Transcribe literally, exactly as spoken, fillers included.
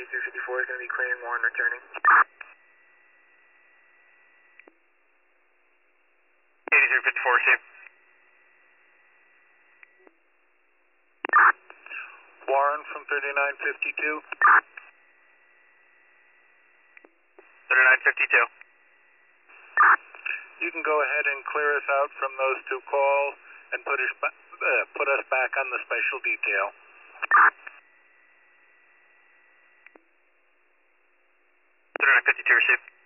eighty-three fifty-four is going to be clearing Warren returning. eighty-three fifty-four, received. Warren from thirty-nine fifty-two. thirty-nine fifty-two. You can go ahead and clear us out from those two calls and put us, ba- uh, put us back on the special detail. thirty-nine fifty-two, received.